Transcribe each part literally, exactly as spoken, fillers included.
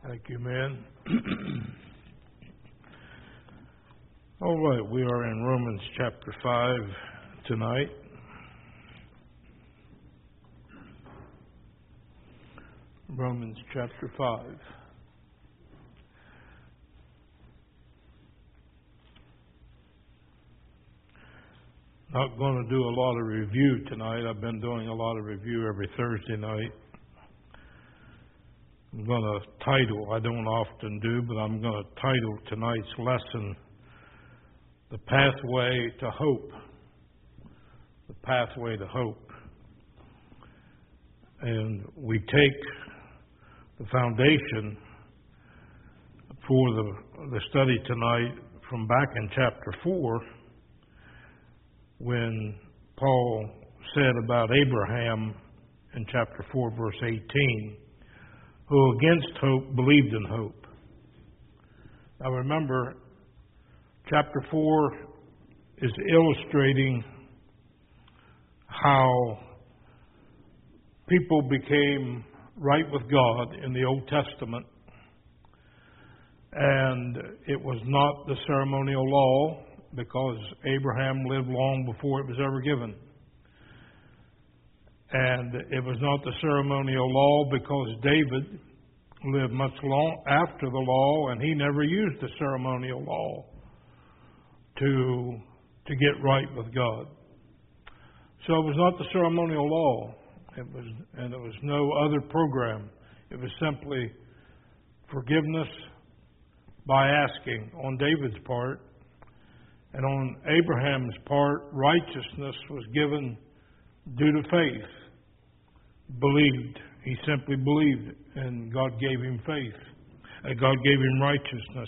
Thank you, man. All right, we are in Romans chapter five tonight. Romans chapter five. Not going to do a lot of review tonight. I've been doing a lot of review every Thursday night. I'm going to title, I don't often do, but I'm going to title tonight's lesson, The Pathway to Hope. The Pathway to Hope. And we take the foundation for the, the study tonight from back in chapter four, when Paul said about Abraham in chapter four, verse eighteen, who against hope believed in hope. Now remember, chapter four is illustrating how people became right with God in the Old Testament, and it was not the ceremonial law, because Abraham lived long before it was ever given. And it was not the ceremonial law because David lived much long after the law, and he never used the ceremonial law to, to get right with God. So it was not the ceremonial law, it was, and it was no other program. It was simply forgiveness by asking on David's part, and on Abraham's part, righteousness was given due to faith. Believed. He simply believed, and God gave him faith. And God gave him righteousness.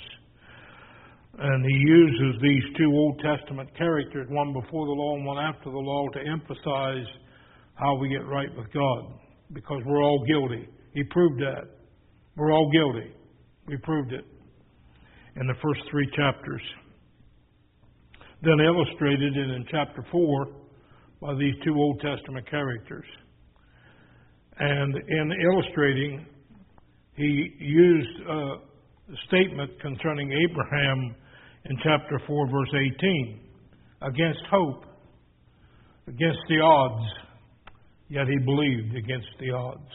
And he uses these two Old Testament characters, one before the law and one after the law, to emphasize how we get right with God. Because we're all guilty. He proved that. We're all guilty. We proved it in the first three chapters. Then illustrated in, in chapter four by these two Old Testament characters. And in illustrating, he used a statement concerning Abraham in chapter four, verse eighteen. Against hope, against the odds, yet he believed against the odds.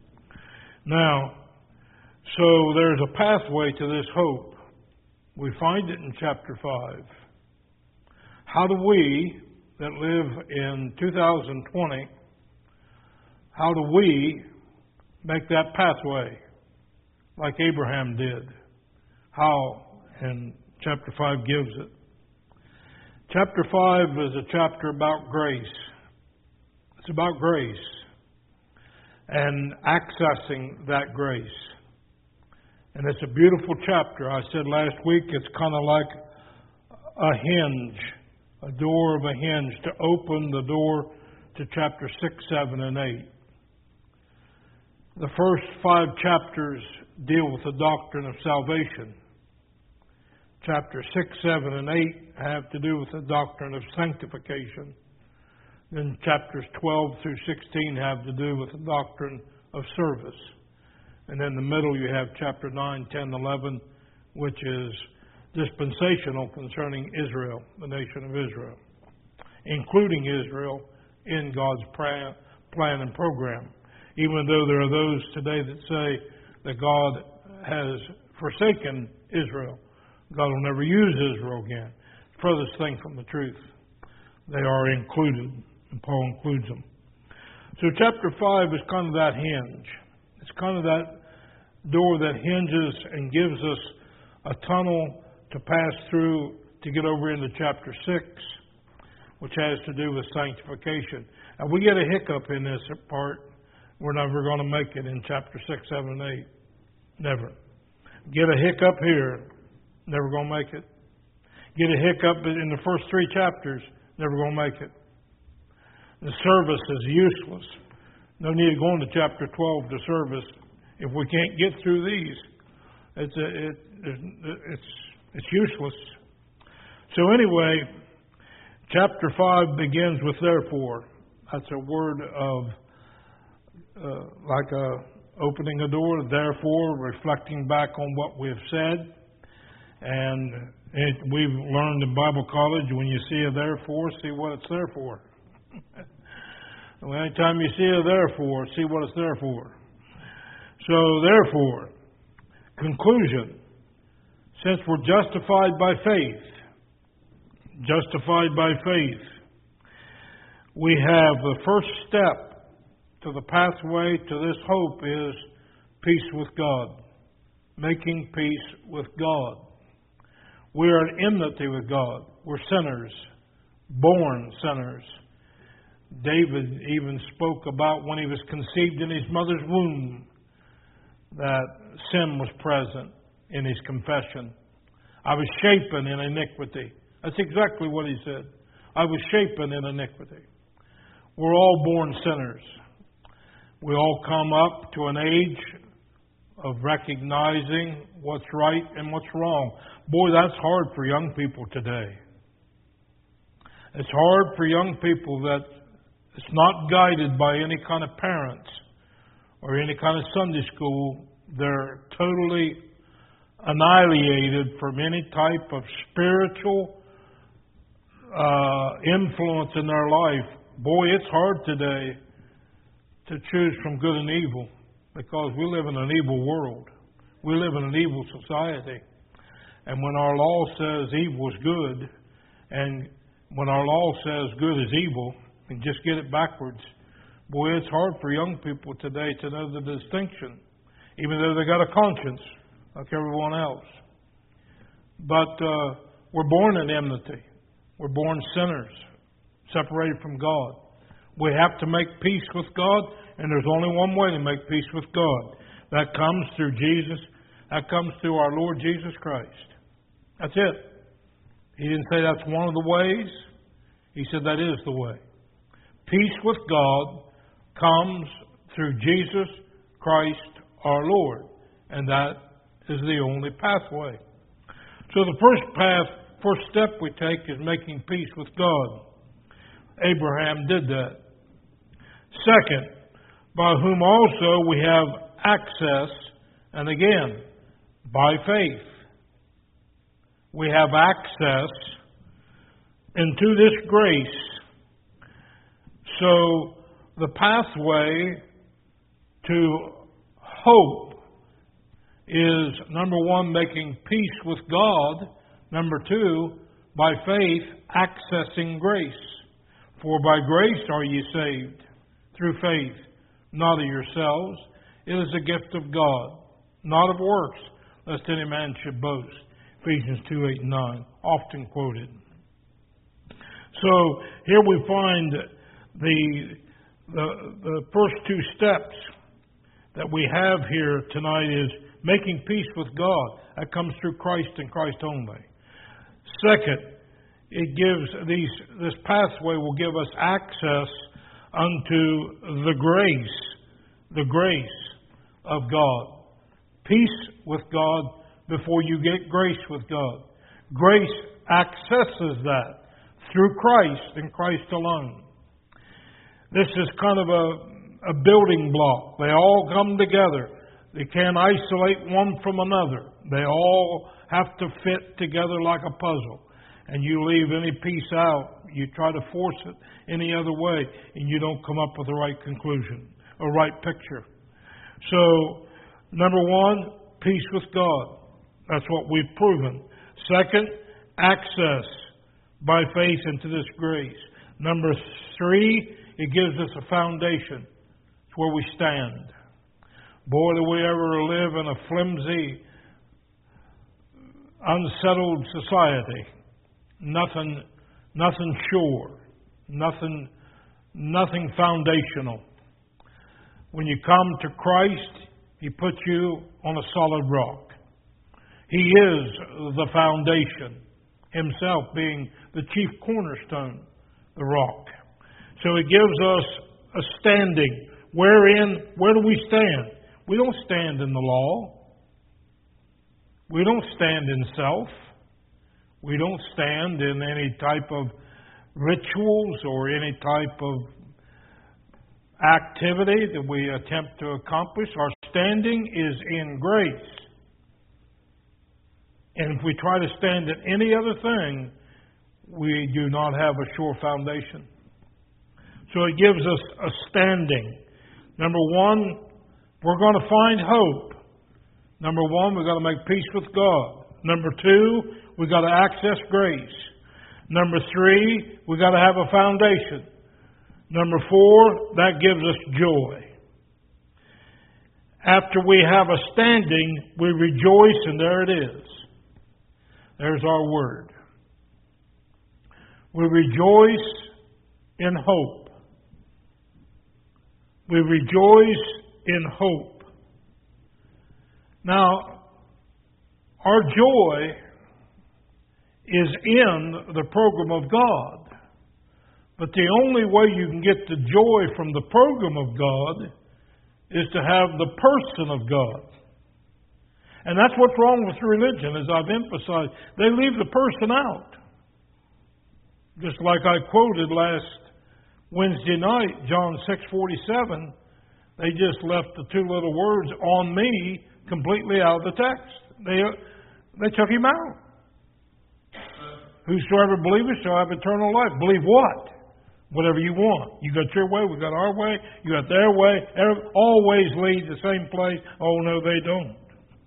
Now, so there's a pathway to this hope. We find it in chapter five. How do we that live in two thousand twenty, how do we make that pathway like Abraham did? How? And chapter five gives it. Chapter five is a chapter about grace. It's about grace and accessing that grace. And it's a beautiful chapter. I said last week it's kind of like a hinge. A door of a hinge to open the door to chapter six, seven, and eight. The first five chapters deal with the doctrine of salvation. Chapters six, seven, and eight have to do with the doctrine of sanctification. Then chapters twelve through sixteen have to do with the doctrine of service. And in the middle you have chapter nine, ten, eleven, which is dispensational concerning Israel, the nation of Israel, including Israel in God's plan and program. Even though there are those today that say that God has forsaken Israel, God will never use Israel again. Furthest thing from the truth. They are included, and Paul includes them. So chapter five is kind of that hinge. It's kind of that door that hinges and gives us a tunnel to pass through to get over into chapter six, which has to do with sanctification. And we get a hiccup in this part, we're never going to make it in chapter six, seven, and eight. Never. Get a hiccup here, never going to make it. Get a hiccup in the first three chapters, never going to make it. The service is useless. No need to go into chapter twelve to service if we can't get through these. It's a, it, it's It's useless. So anyway, chapter five begins with therefore. That's a word of, uh, like a, opening a door, therefore, reflecting back on what we've said. And it, we've learned in Bible college, when you see a therefore, see what it's there for. Well, anytime you see a therefore, see what it's there for. So, therefore, conclusion, since we're justified by faith, justified by faith, we have the first step to the pathway to this hope is peace with God, making peace with God. We are at enmity with God. We're sinners, born sinners. David even spoke about when he was conceived in his mother's womb that sin was present in his confession. I was shapen in iniquity. That's exactly what he said. I was shapen in iniquity. We're all born sinners. We all come up to an age of recognizing what's right and what's wrong. Boy, that's hard for young people today. It's hard for young people that it's not guided by any kind of parents or any kind of Sunday school. They're totally annihilated from any type of spiritual uh, influence in their life. Boy, it's hard today to choose from good and evil because we live in an evil world. We live in an evil society. And when our law says evil is good, and when our law says good is evil, and just get it backwards, boy, it's hard for young people today to know the distinction, even though they got a conscience like everyone else. But uh, we're born in enmity. We're born sinners, separated from God. We have to make peace with God, and there's only one way to make peace with God. That comes through Jesus. That comes through our Lord Jesus Christ. That's it. He didn't say that's one of the ways. He said that is the way. Peace with God comes through Jesus Christ our Lord, and that is the only pathway. So the first path, first step we take is making peace with God. Abraham did that. Second, by whom also we have access, and again, by faith. We have access into this grace. So the pathway to hope is, number one, making peace with God. Number two, by faith, accessing grace. For by grace are ye saved, through faith, not of yourselves. It is a gift of God, not of works, lest any man should boast. Ephesians two, eight and nine, often quoted. So here we find the, the, the first two steps that we have here tonight is making peace with God. That comes through Christ and Christ only. Second, it gives these, this pathway will give us access unto the grace, the grace of God. Peace with God before you get grace with God. Grace accesses that through Christ and Christ alone. This is kind of a, a building block. They all come together. They can't isolate one from another. They all have to fit together like a puzzle. And you leave any piece out, you try to force it any other way, and you don't come up with the right conclusion, or right picture. So, number one, peace with God. That's what we've proven. Second, access by faith into this grace. Number three, it gives us a foundation. It's where we stand. Boy, do we ever live in a flimsy, unsettled society. Nothing, nothing sure. Nothing, nothing foundational. When you come to Christ, He puts you on a solid rock. He is the foundation, Himself being the chief cornerstone, the rock. So He gives us a standing. Wherein, where do we stand? We don't stand in the law. We don't stand in self. We don't stand in any type of rituals or any type of activity that we attempt to accomplish. Our standing is in grace. And if we try to stand in any other thing, we do not have a sure foundation. So it gives us a standing. Number one, we're going to find hope. Number one, we've got to make peace with God. Number two, we've got to access grace. Number three, we've got to have a foundation. Number four, that gives us joy. After we have a standing, we rejoice, and there it is. There's our word. We rejoice in hope. We rejoice in hope. Now, our joy is in the program of God. But the only way you can get the joy from the program of God is to have the person of God. And that's what's wrong with religion, as I've emphasized. They leave the person out. Just like I quoted last Wednesday night, John six forty-seven, they just left the two little words, on me, completely out of the text. They, they took him out. Whosoever believeth shall have eternal life. Believe what? Whatever you want. You got your way, we got our way, you got their way. All ways lead to the same place. Oh, no, they don't.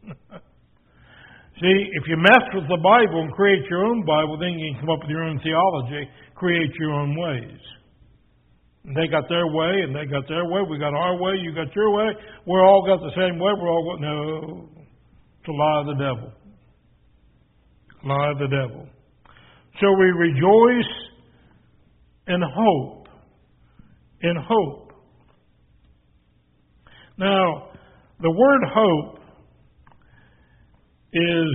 See, if you mess with the Bible and create your own Bible, then you can come up with your own theology, create your own ways. And they got their way, and they got their way. We got our way, you got your way. We're all got the same way. We're all got, no, it's a lie of the devil. Lie of the devil. So we rejoice in hope. In hope. Now, the word hope is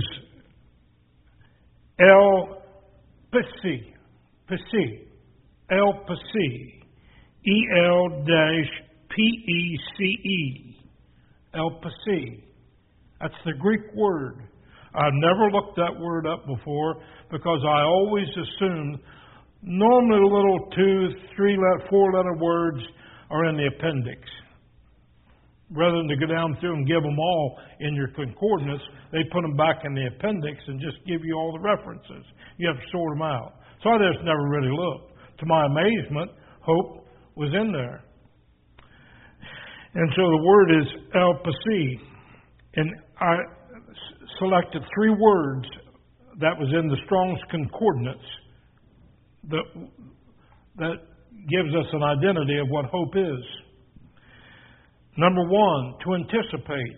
El Pesi. Pesi. El Pesi. E L P E C E. El Pesi. That's the Greek word. I've never looked that word up before because I always assumed normally the little two, three, four letter words are in the appendix. Rather than to go down through and give them all in your concordance, they put them back in the appendix and just give you all the references. You have to sort them out. So I just never really looked. To my amazement, hope was in there. And so the word is El Pasi. And I selected three words that was in the Strong's Concordance that, that gives us an identity of what hope is. Number one, to anticipate.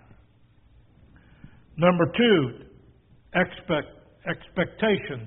Number two, expect, expectation.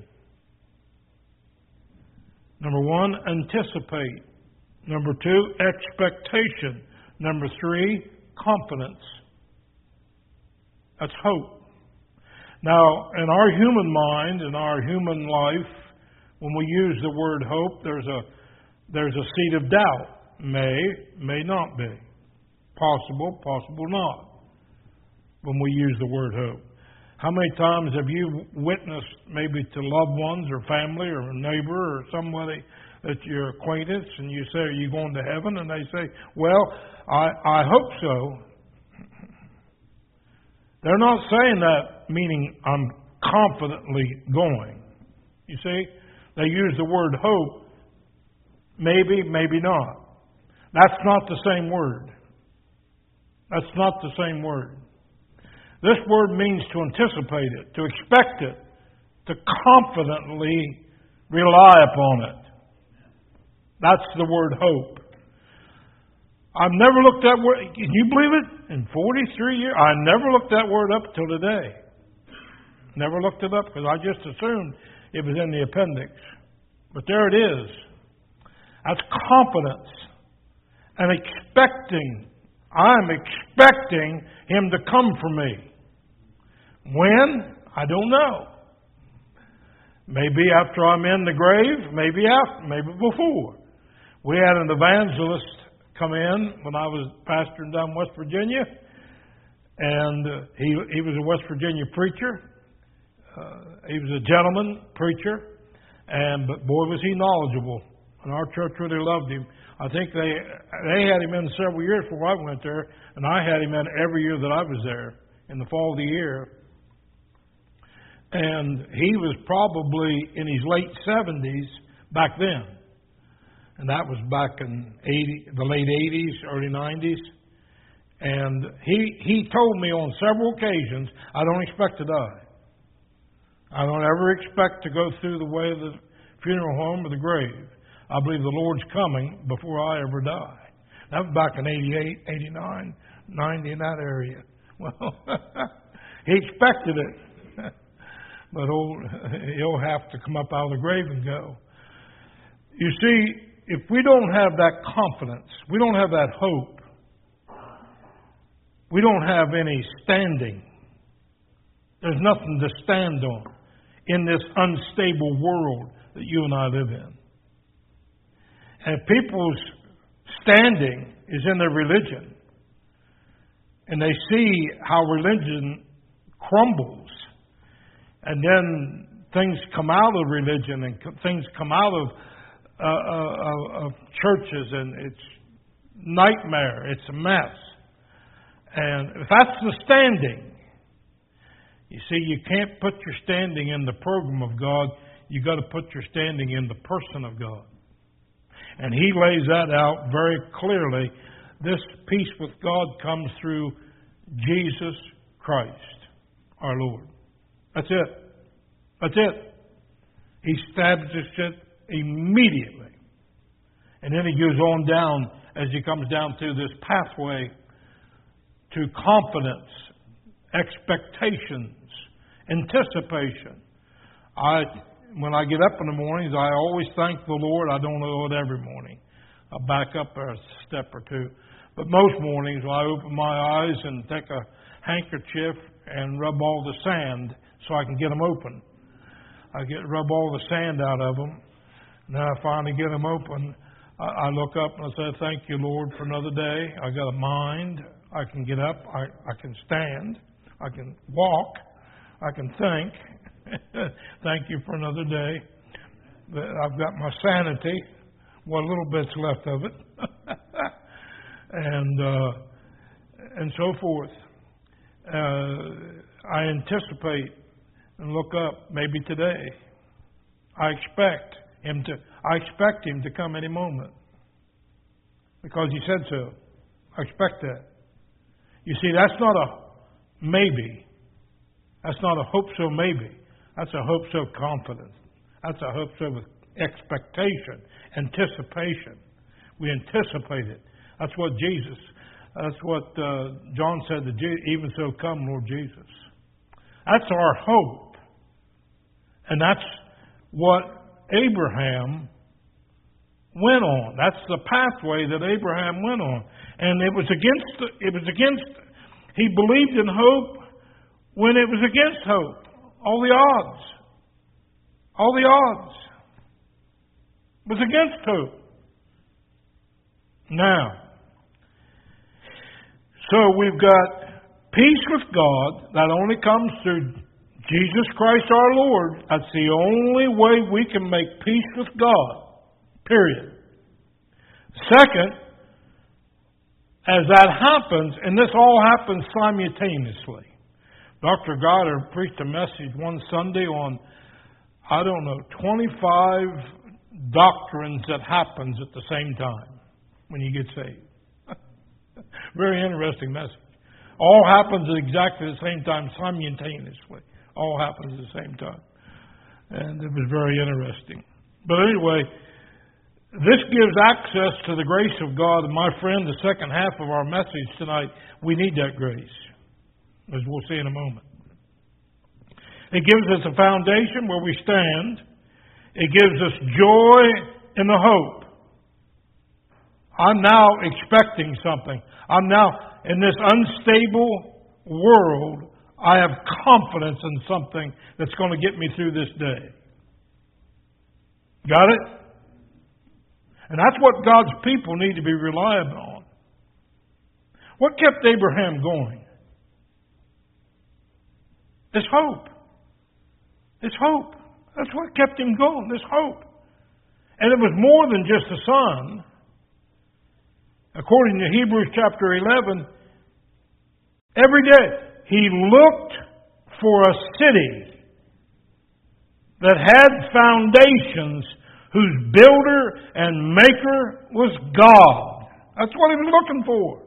Number one, anticipate. Number two, expectation. Number three, confidence. That's hope. Now, in our human mind, in our human life, when we use the word hope, there's a there's a seed of doubt. May, may not be. Possible, possible not. When we use the word hope. How many times have you witnessed maybe to loved ones or family or a neighbor or somebody that you're acquaintance and you say, are you going to heaven? And they say, well, I, I hope so. They're not saying that meaning I'm confidently going. You see? They use the word hope. Maybe, maybe not. That's not the same word. That's not the same word. This word means to anticipate it, to expect it, to confidently rely upon it. That's the word hope. I've never looked that word, can you believe it? In forty-three years, I never looked that word up till today. Never looked it up because I just assumed it was in the appendix. But there it is. That's confidence and expecting. I'm expecting Him to come for me. When? I don't know. Maybe after I'm in the grave, maybe after, maybe before. We had an evangelist come in when I was pastoring down West Virginia, and uh, he he was a West Virginia preacher. Uh, he was a gentleman preacher, and but boy was he knowledgeable and our church really loved him. I think they they had him in several years before I went there, and I had him in every year that I was there in the fall of the year. And he was probably in his late seventies back then. And that was back in eighty, the late eighties, early nineties. And he he told me on several occasions, I don't expect to die. I don't ever expect to go through the way of the funeral home or the grave. I believe the Lord's coming before I ever die. That was back in eighty-eight, eighty-nine, ninety, in that area. Well, he expected it. But old, he'll have to come up out of the grave and go. You see, if we don't have that confidence, we don't have that hope, we don't have any standing. There's nothing to stand on in this unstable world that you and I live in. And if people's standing is in their religion, and they see how religion crumbles, and then things come out of religion and things come out of, uh, uh, of churches, and it's nightmare, it's a mess. And if that's the standing, you see, you can't put your standing in the program of God. You've got to put your standing in the person of God. And he lays that out very clearly. This peace with God comes through Jesus Christ, our Lord. That's it. That's it. He establishes it immediately. And then he goes on down as he comes down through this pathway to confidence, expectations, anticipation. I, when I get up in the mornings, I always thank the Lord. I don't know it every morning. I'll back up a step or two. But most mornings, when I open my eyes and take a handkerchief and rub all the sand so I can get them open. I get rub all the sand out of them. And then I finally get them open. I, I look up and I say, thank you, Lord, for another day. I got a mind. I can get up. I, I can stand. I can walk. I can think. Thank you for another day. I've got my sanity. What little bit's left of it. and uh, and so forth. Uh, I anticipate and look up maybe today. I expect him to. I expect him to come any moment because he said so. I expect that. You see, that's not a maybe. That's not a hope so maybe. That's a hope so confidence. That's a hope so with expectation, anticipation. We anticipate it. That's what Jesus, that's what uh, John said to Jesus, even so come, Lord Jesus. That's our hope. And that's what Abraham went on. That's the pathway that Abraham went on. And it was against, it was against, he believed in hope when it was against hope. All the odds. All the odds. It was against hope. Now, so we've got peace with God that only comes through Jesus Christ our Lord. That's the only way we can make peace with God. Period. Second, as that happens, and this all happens simultaneously. Doctor Goddard preached a message one Sunday on, I don't know, twenty-five doctrines that happens at the same time when you get saved. Very interesting message. All happens at exactly the same time, simultaneously. All happens at the same time. And it was very interesting. But anyway, this gives access to the grace of God. And my friend, the second half of our message tonight, we need that grace, as we'll see in a moment. It gives us a foundation where we stand. It gives us joy in the hope. I'm now expecting something. I'm now, in this unstable world, I have confidence in something that's going to get me through this day. Got it? And that's what God's people need to be reliable on. What kept Abraham going? This hope. This hope. That's what kept him going, this hope. And it was more than just the sun. According to Hebrews chapter eleven, every day he looked for a city that had foundations, whose builder and maker was God. That's what he was looking for.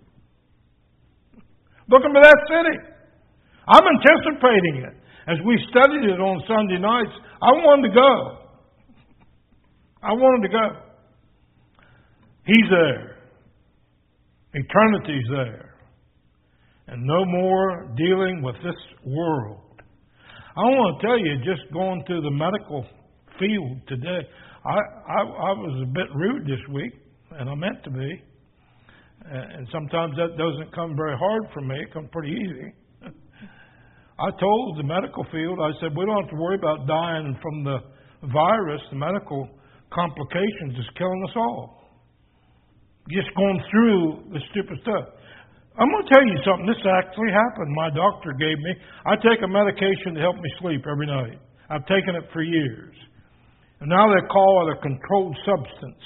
Looking for that city. I'm anticipating it. As we studied it on Sunday nights, I wanted to go. I wanted to go. He's there. Eternity's there. And no more dealing with this world. I want to tell you, just going through the medical field today, I, I, I was a bit rude this week, and I meant to be. And sometimes that doesn't come very hard for me. It comes pretty easy. I told the medical field, I said, we don't have to worry about dying from the virus. The medical complications is killing us all. Just going through the stupid stuff. I'm going to tell you something. This actually happened. My doctor gave me, I take a medication to help me sleep every night. I've taken it for years. And now they call it a controlled substance.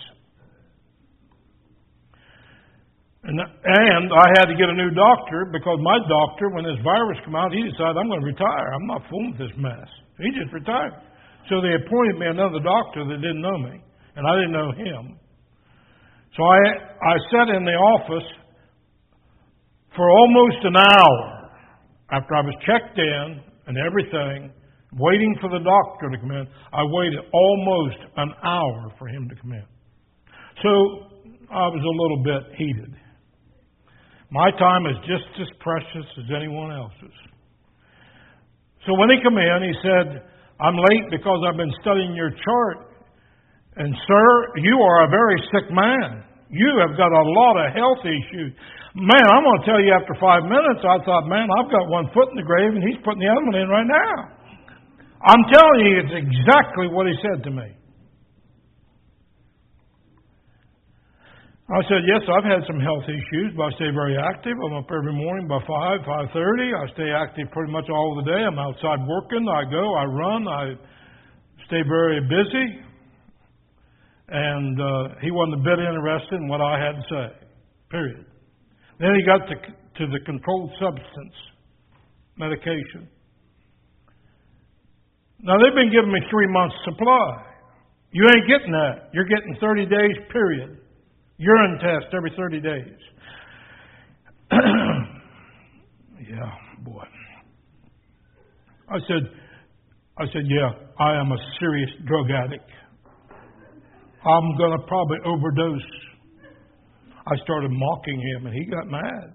And, and I had to get a new doctor because my doctor, when this virus came out, he decided, I'm going to retire. I'm not fooling with this mess. He just retired. So they appointed me another doctor that didn't know me. And I didn't know him. So I, I sat in the office for almost an hour after I was checked in and everything, waiting for the doctor to come in. I waited almost an hour for him to come in. So I was a little bit heated. My time is just as precious as anyone else's. So when he came in, he said, I'm late because I've been studying your chart. And sir, you are a very sick man. You have got a lot of health issues. Man, I'm going to tell you, after five minutes, I thought, man, I've got one foot in the grave and he's putting the other one in right now. I'm telling you, it's exactly what he said to me. I said, yes, I've had some health issues, but I stay very active. I'm up every morning by five, five thirty. I stay active pretty much all of the day. I'm outside working. I go, I run. I stay very busy. And uh, he wasn't a bit interested in what I had to say, period. Then he got to, to the controlled substance medication. Now, they've been giving me three months' supply. You ain't getting that. You're getting thirty days, period. Urine test every thirty days. Yeah, boy. I said, I said, yeah, I am a serious drug addict. I'm going to probably overdose. I started mocking him, and he got mad.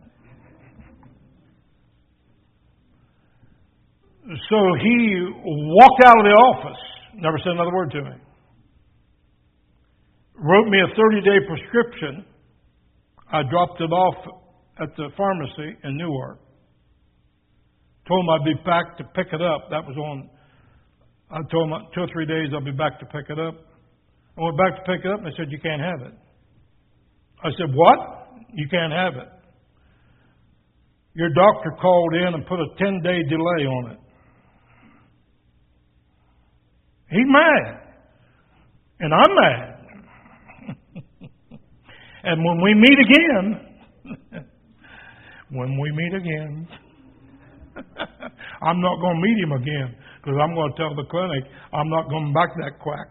So he walked out of the office, never said another word to me. Wrote me a thirty-day prescription. I dropped it off at the pharmacy in Newark. Told him I'd be back to pick it up. That was on, I told him two or three days I'll be back to pick it up. I went back to pick it up and they said, you can't have it. I said, what? You can't have it. Your doctor called in and put a ten-day delay on it. He's mad. And I'm mad. And when we meet again, when we meet again, I'm not going to meet him again because I'm going to tell the clinic I'm not going back that quack.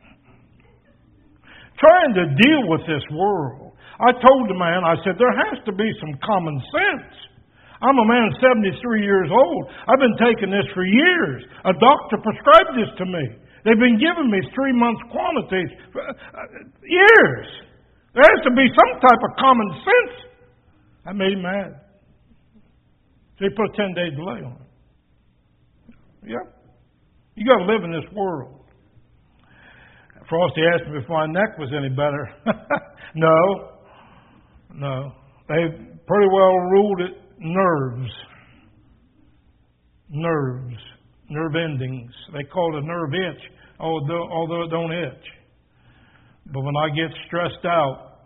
Trying to deal with this world. I told the man, I said, there has to be some common sense. I'm a man seventy-three years old. I've been taking this for years. A doctor prescribed this to me. They've been giving me three months quantities for years. There has to be some type of common sense. I made him mad. So he put a ten-day delay on it. Yeah. You got to live in this world. Frosty asked me if my neck was any better. No. No. They pretty well ruled it nerves. Nerves. Nerve endings. They call it a nerve itch, although, although it don't itch. But when I get stressed out,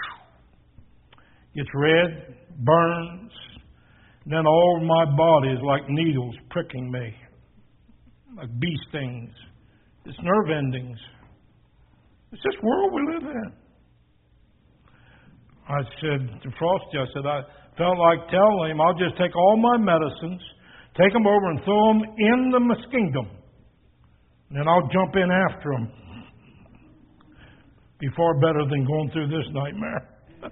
gets red, burns, then all my body is like needles pricking me, like bee stings. It's nerve endings. It's this world we live in. I said to Frosty, I said, I felt like telling him, I'll just take all my medicines, take them over and throw them in the Muskingum. And then I'll jump in after them. Be far better than going through this nightmare.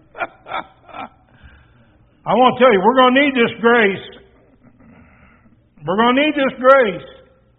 I want to tell you, we're going to need this grace. We're going to need this grace.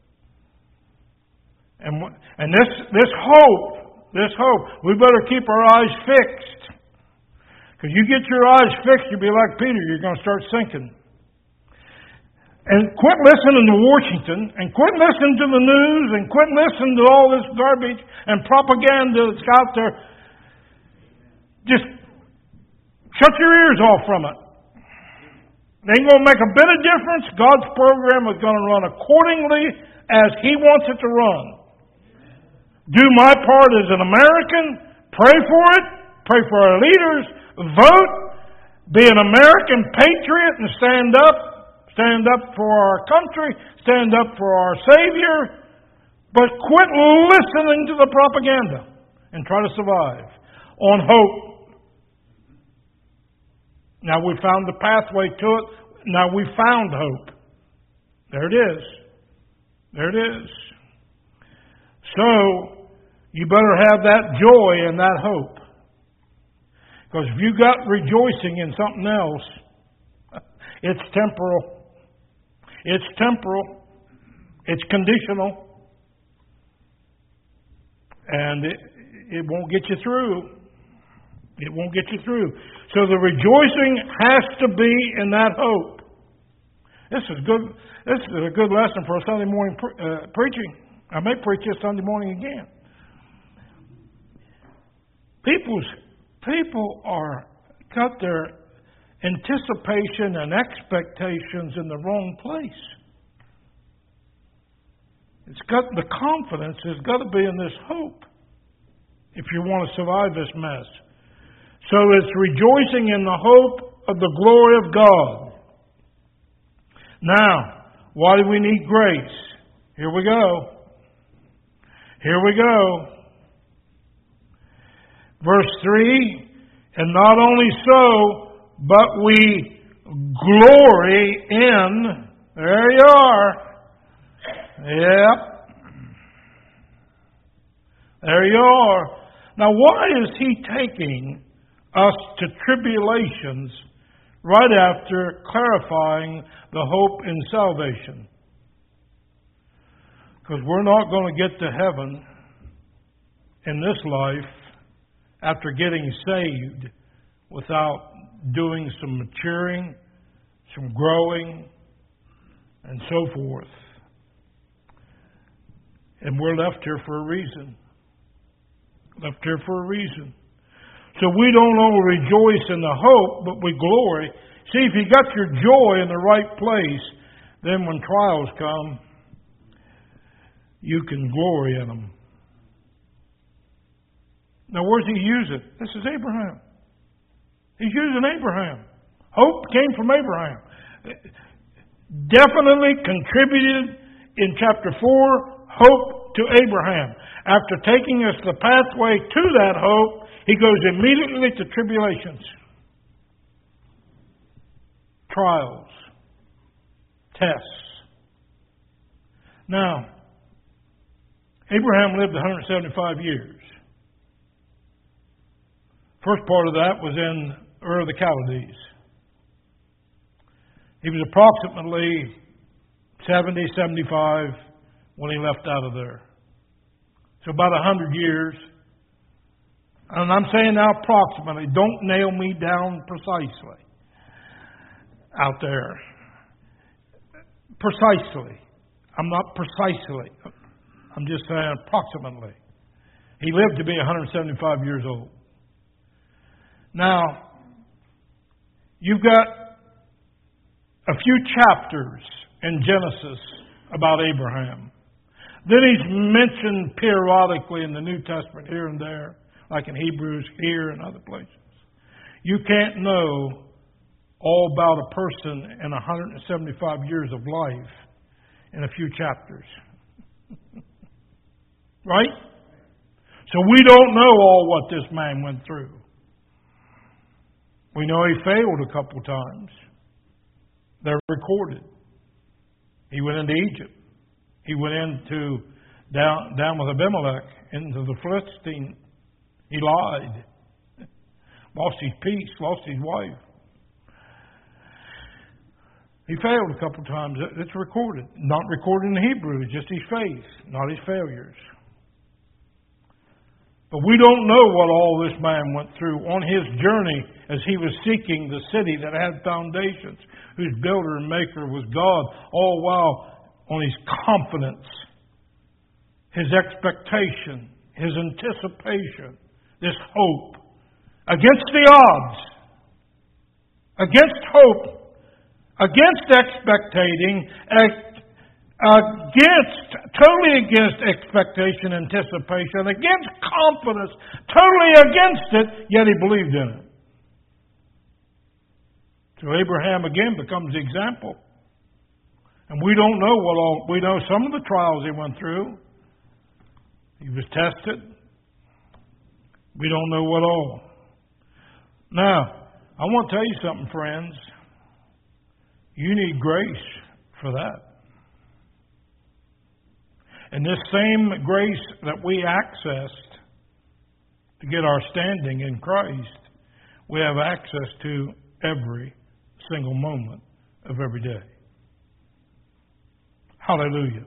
And, and this, this hope, this hope, we better keep our eyes fixed. Because you get your eyes fixed, you'll be like Peter, you're going to start sinking. And quit listening to Washington, and quit listening to the news, and quit listening to all this garbage and propaganda that's out there. Just shut your ears off from it. It ain't going to make a bit of difference. God's program is going to run accordingly as He wants it to run. Do my part as an American. Pray for it. Pray for our leaders. Vote. Be an American patriot and stand up. Stand up for our country. Stand up for our Savior. But quit listening to the propaganda and try to survive on hope. Now we found the pathway to it. Now we found hope. There it is. There it is. So, you better have that joy and that hope. Because if you got rejoicing in something else, it's temporal. It's temporal. It's conditional. And it, it won't get you through. It won't get you through. So the rejoicing has to be in that hope. This is good. This is a good lesson for a Sunday morning pre- uh, preaching. I may preach this Sunday morning again. People's people are got their anticipation and expectations in the wrong place. It's got the confidence has got to be in this hope if you want to survive this mess. So it's rejoicing in the hope of the glory of God. Now, why do we need grace? Here we go. Here we go. Verse three, and not only so, but we glory in, there you are. Yep. There you are. Now why is he taking us to tribulations right after clarifying the hope in salvation? Because we're not going to get to heaven in this life after getting saved without doing some maturing, some growing, and so forth. And we're left here for a reason. Left here for a reason. So we don't only rejoice in the hope, but we glory. See, if you got your joy in the right place, then when trials come, you can glory in them. Now, where's he use it? This is Abraham. He's using Abraham. Hope came from Abraham. Definitely contributed in chapter four, hope to Abraham. After taking us the pathway to that hope, he goes immediately to tribulations, trials, tests. Now, Abraham lived one hundred seventy-five years. First part of that was in Ur of the Chaldees. He was approximately seventy, seventy-five when he left out of there. So about one hundred years. And I'm saying now approximately. Don't nail me down precisely out there. Precisely. I'm not precisely. I'm just saying approximately. He lived to be one hundred seventy-five years old. Now, you've got a few chapters in Genesis about Abraham. Then he's mentioned periodically in the New Testament here and there, like in Hebrews here and other places. You can't know all about a person in one hundred seventy-five years of life in a few chapters. Right? So we don't know all what this man went through. We know he failed a couple times. They're recorded. He went into Egypt. He went into down down with Abimelech into the Philistine. He lied. Lost his peace, lost his wife. He failed a couple times. It's recorded. Not recorded in Hebrew, just his faith, not his failures. But we don't know what all this man went through on his journey as he was seeking the city that had foundations, whose builder and maker was God, all while on his confidence, his expectation, his anticipation, this hope, against the odds, against hope, against expectating, against, totally against expectation, anticipation, against confidence, totally against it, yet he believed in it. So Abraham again becomes the example. And we don't know what all, we know some of the trials he went through. He was tested. We don't know what all. Now, I want to tell you something, friends. You need grace for that. And this same grace that we accessed to get our standing in Christ, we have access to every single moment of every day. Hallelujah.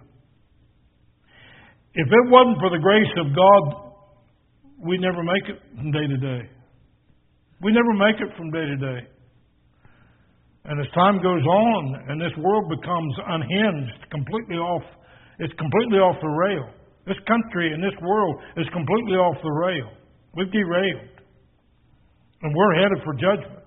If it wasn't for the grace of God, we'd never make it from day to day. We never make it from day to day. And as time goes on and this world becomes unhinged, completely off, it's completely off the rail. This country and this world is completely off the rail. We've derailed. And we're headed for judgment.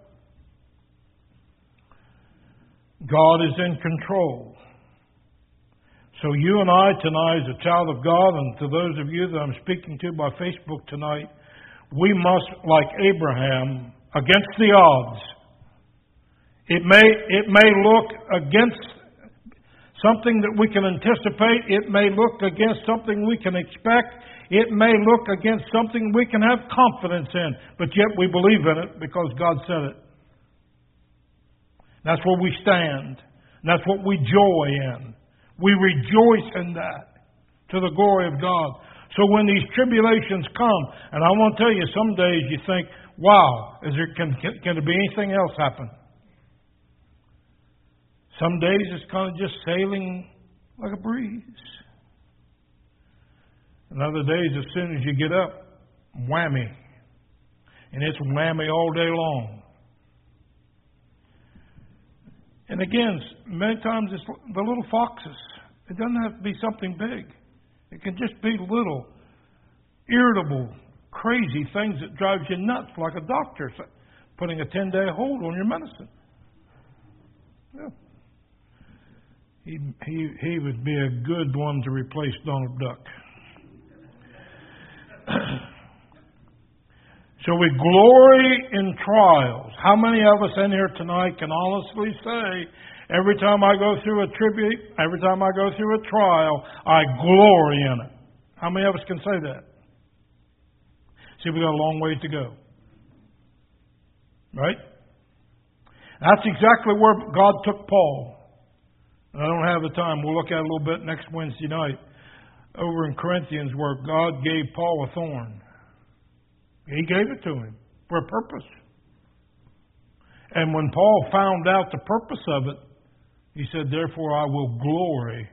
God is in control. So you and I tonight, as a child of God, and to those of you that I'm speaking to by Facebook tonight, we must, like Abraham, against the odds. It may, it may look against something that we can anticipate. It may look against something we can expect. It may look against something we can have confidence in. But yet we believe in it because God said it. That's where we stand. And that's what we joy in. We rejoice in that to the glory of God. So when these tribulations come, and I want to tell you, some days you think, wow, is there, can, can, can there be anything else happen? Some days it's kind of just sailing like a breeze. And other days, as soon as you get up, whammy. And it's whammy all day long. And again, many times it's the little foxes. It doesn't have to be something big. It can just be little, irritable, crazy things that drives you nuts, like a doctor putting a ten-day hold on your medicine. Yeah. He, he, he would be a good one to replace Donald Duck. So we glory in trials. How many of us in here tonight can honestly say, every time I go through a tribute, every time I go through a trial, I glory in it? How many of us can say that? See, we've got a long ways to go. Right? That's exactly where God took Paul. And I don't have the time. We'll look at it a little bit next Wednesday night. Over in Corinthians, where God gave Paul a thorn. He gave it to him for a purpose. And when Paul found out the purpose of it, he said, therefore I will glory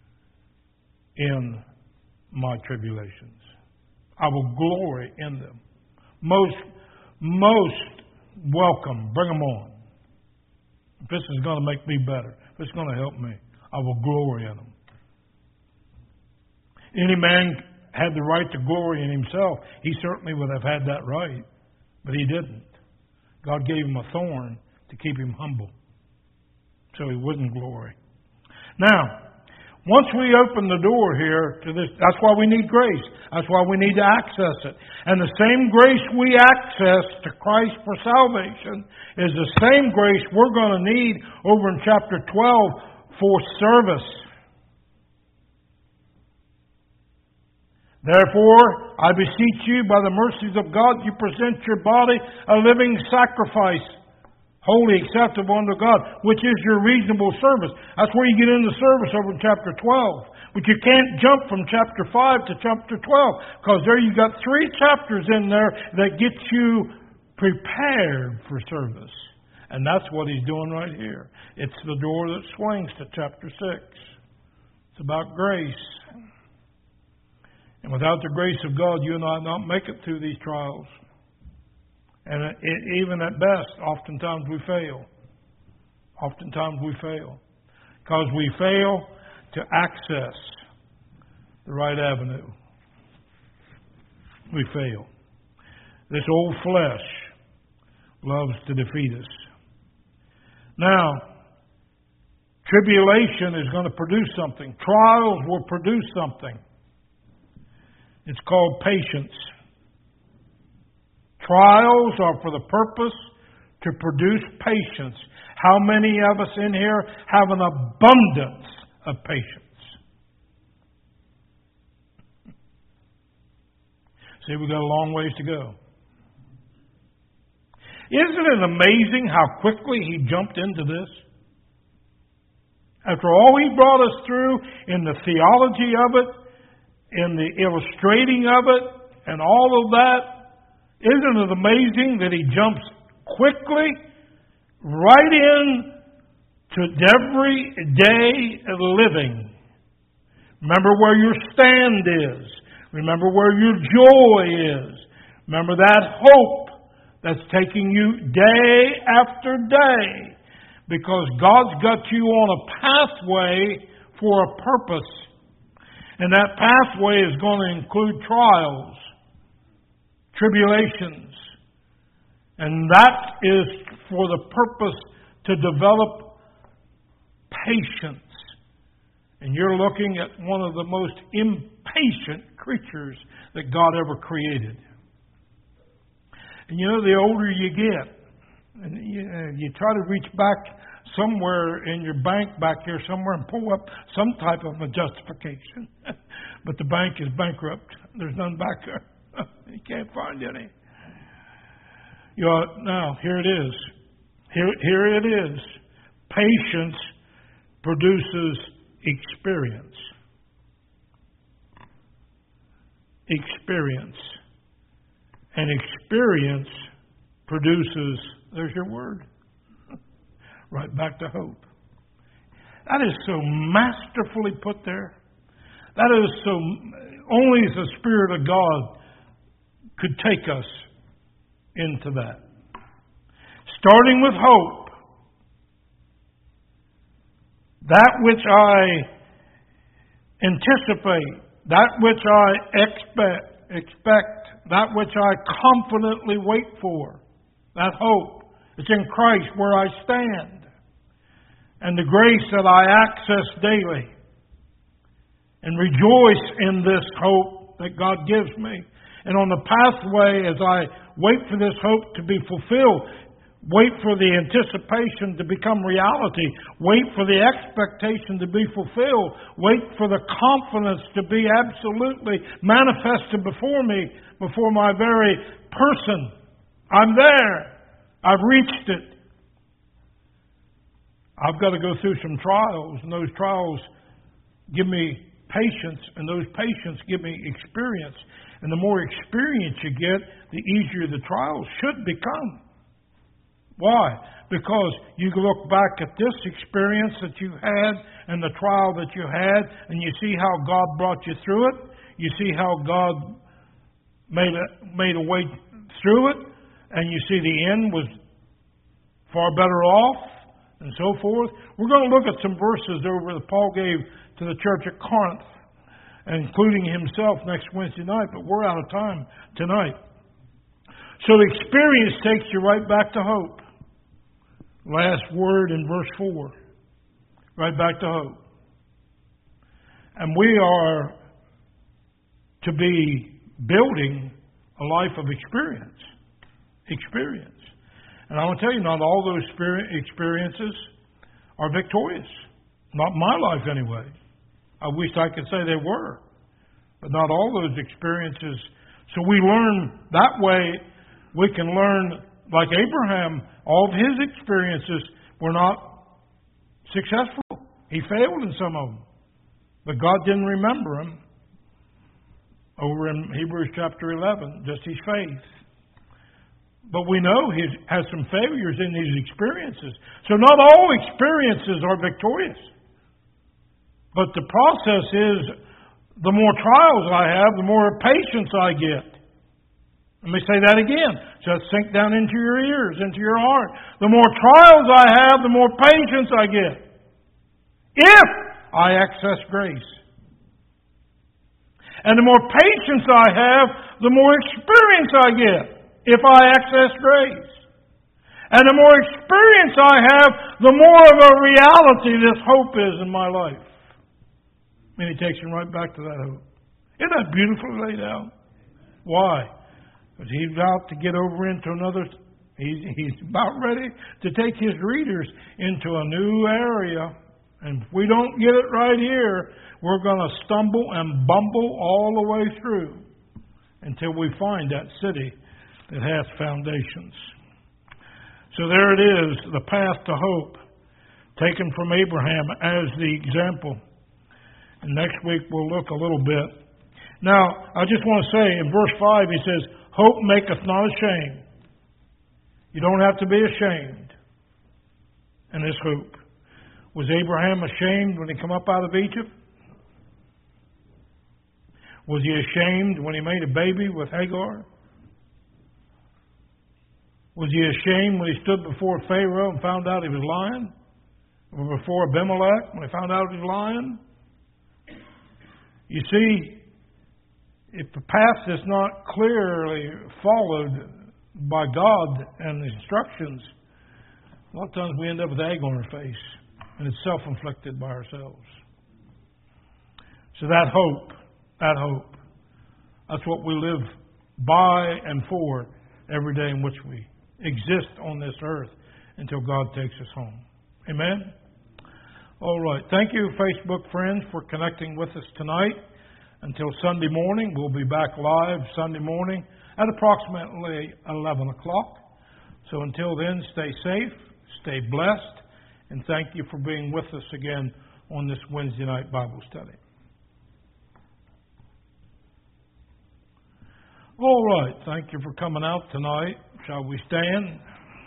in my tribulations. I will glory in them. Most, most welcome. Bring them on. If this is going to make me better, if it's going to help me, I will glory in them. Any man had the right to glory in himself. He certainly would have had that right, but he didn't. God gave him a thorn to keep him humble, so he wouldn't glory. Now, once we open the door here to this, that's why we need grace. That's why we need to access it. And the same grace we access to Christ for salvation is the same grace we're going to need over in chapter twelve for service. Therefore, I beseech you, by the mercies of God, you present your body a living sacrifice, holy, acceptable unto God, which is your reasonable service. That's where you get into service over in chapter twelve. But you can't jump from chapter five to chapter twelve, because there you got three chapters in there that get you prepared for service. And that's what he's doing right here. It's the door that swings to chapter six. It's about grace. And without the grace of God, you and I not make it through these trials. And it, it, even at best, oftentimes we fail. Oftentimes we fail. Because we fail to access the right avenue. We fail. This old flesh loves to defeat us. Now, tribulation is going to produce something. Trials will produce something. It's called patience. Trials are for the purpose to produce patience. How many of us in here have an abundance of patience? See, we've got a long ways to go. Isn't it amazing how quickly he jumped into this? After all he brought us through in the theology of it, in the illustrating of it, and all of that, isn't it amazing that he jumps quickly right in to everyday living? Remember where your stand is. Remember where your joy is. Remember that hope that's taking you day after day, because God's got you on a pathway for a purpose. And that pathway is going to include trials, tribulations. And that is for the purpose to develop patience. And you're looking at one of the most impatient creatures that God ever created. And you know, the older you get, and you, uh, you try to reach back somewhere in your bank back here somewhere and pull up some type of a justification. But the bank is bankrupt. There's none back there. You can't find any. You know, now, here it is. Here, here it is. Patience produces experience. Experience. And experience produces, there's your word, right back to hope. That is so masterfully put there. That is so, only the Spirit of God could take us into that. Starting with hope. That which I anticipate, that which I expect, expect, that which I confidently wait for, that hope. It's in Christ where I stand. And the grace that I access daily. And rejoice in this hope that God gives me. And on the pathway, as I wait for this hope to be fulfilled, wait for the anticipation to become reality, wait for the expectation to be fulfilled, wait for the confidence to be absolutely manifested before me, before my very person. I'm there. I've reached it. I've got to go through some trials, and those trials give me patience, and those patience give me experience. And the more experience you get, the easier the trials should become. Why? Because you look back at this experience that you had and the trial that you had, and you see how God brought you through it. You see how God made a, made a way through it, and you see the end was far better off, and so forth. We're going to look at some verses over that Paul gave to the church at Corinth, including himself next Wednesday night, but we're out of time tonight. So the experience takes you right back to hope. Last word in verse four. Right back to hope. And we are to be building a life of experience. Experience. And I want to tell you, not all those experiences are victorious. Not my life, anyway. I wish I could say they were. but not all those experiences. So we learn that way. We can learn, like Abraham, all of his experiences were not successful. He failed in some of them. But God didn't remember him. Over in Hebrews chapter eleven, just his faith. But we know he has some failures in these experiences. So not all experiences are victorious. But the process is, the more trials I have, the more patience I get. Let me say that again. Just sink down into your ears, into your heart. The more trials I have, the more patience I get. If I access grace. And the more patience I have, the more experience I get. If I access grace. And the more experience I have, the more of a reality this hope is in my life. And he takes him right back to that hope. Isn't that beautifully laid out? Why? Because he's about to get over into another... He's, he's about ready to take his readers into a new area. And if we don't get it right here, we're going to stumble and bumble all the way through until we find that city that has foundations. So there it is, the path to hope, taken from Abraham as the example. And next week we'll look a little bit. Now, I just want to say, in verse five, he says, hope maketh not ashamed. You don't have to be ashamed in this hope. Was Abraham ashamed when he came up out of Egypt? Was he ashamed when he made a baby with Hagar? Was he ashamed when he stood before Pharaoh and found out he was lying? Or before Abimelech when he found out he was lying? You see, if the path is not clearly followed by God and the instructions, a lot of times we end up with egg on our face, and it's self-inflicted by ourselves. So that hope, that hope, that's what we live by and for every day in which we exist on this earth until God takes us home. Amen? All right. Thank you, Facebook friends, for connecting with us tonight. Until Sunday morning, we'll be back live Sunday morning at approximately eleven o'clock. So until then, stay safe, stay blessed, and thank you for being with us again on this Wednesday night Bible study. All right. Thank you for coming out tonight. Shall we stand?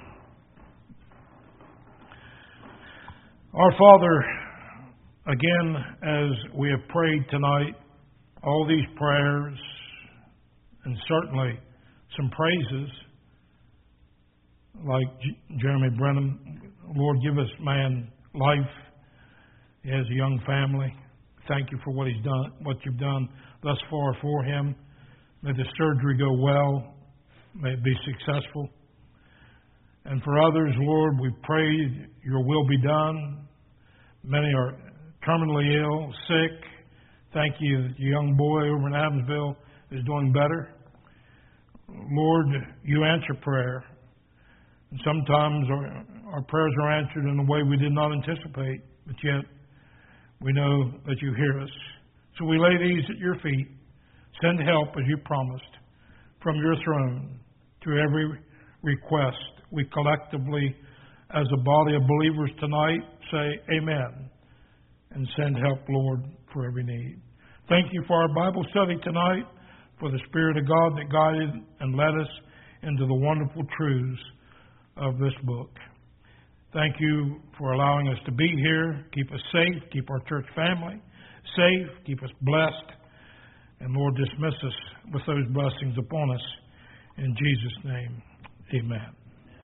Our Father, again, as we have prayed tonight, all these prayers, and certainly some praises, like J- Jeremy Brennan, Lord, give us man life. He has a young family. Thank you for what he's done, what you've done thus far for him. May the surgery go well. May it be successful. And for others, Lord, we pray your will be done. Many are terminally ill, sick. Thank you that the young boy over in Adamsville is doing better. Lord, you answer prayer. And sometimes our, our prayers are answered in a way we did not anticipate, but yet we know that you hear us. So we lay these at your feet. Send help as you promised from your throne to every request. We collectively, as a body of believers tonight, say amen and send help, Lord, for every need. Thank you for our Bible study tonight, for the Spirit of God that guided and led us into the wonderful truths of this book. Thank you for allowing us to be here. Keep us safe. Keep our church family safe. Keep us blessed. And Lord, dismiss us with those blessings upon us. In Jesus' name, amen.